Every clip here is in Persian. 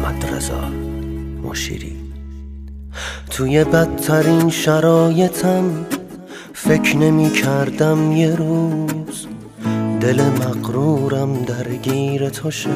محمد رضا مشیری. توی بدترین شرایطم فکر نمی کردم یه روز دل مغرورم درگیر تو شه.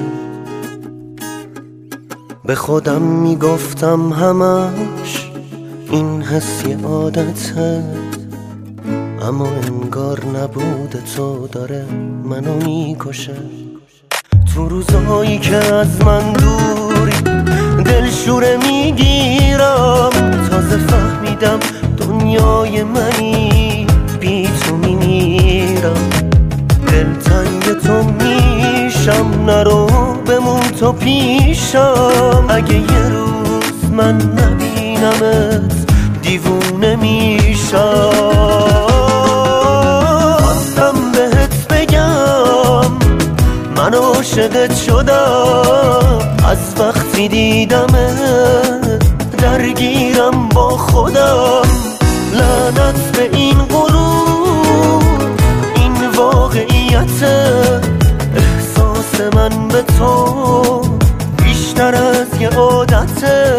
به خودم می گفتم همش این حس یه عادته، اما انگار نبود تو داره منو میکشه. تو روزایی که از من دوری دلشوره میگیرم، تازه فهمیدم دنیای منی بی تو میمیرم. دلتنگ تو میشم، نرو بمون تو پیشم. اگه یه روز من نبینمت دیوونه میشم. خواستم بهت بگم من عاشقت شدم، از وقتی دیدمت درگیرم با خودم. لعنت به این غرور، این واقعیت، احساس من به تو بیشتر از یه عادته.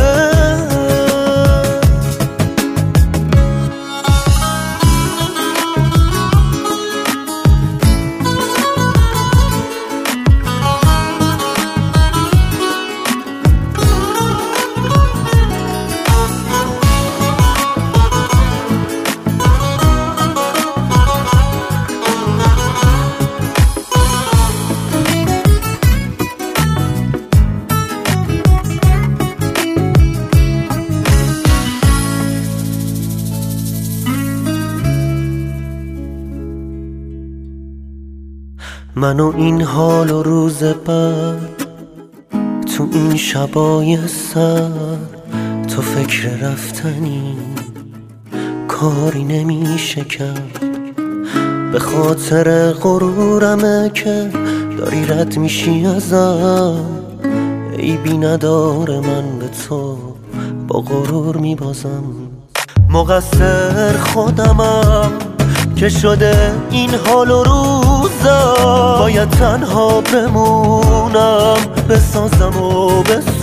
منو این حال و روز بعد تو این شبای سر، تو فکر رفتنی کاری نمیشه کرد. به خاطر غرورمه که داری رد میشی ازم، عیبی نداره من به تو با غرور میبازم. مقصر خودمم که شده این حال و روزا، باید تنها بمونم بسازم و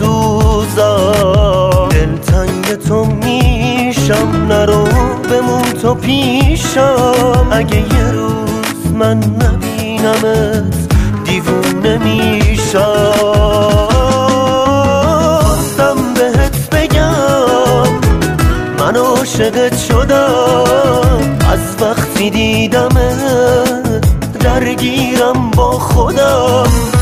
بسوزم. دلتنگ تو میشم، نرو بمون تو پیشم. اگه یه روز من نبینمت دیوونه میشم. خواستم بهت بگم من عاشقت شدم، از وقتی دیدمت درگیرم با خودم.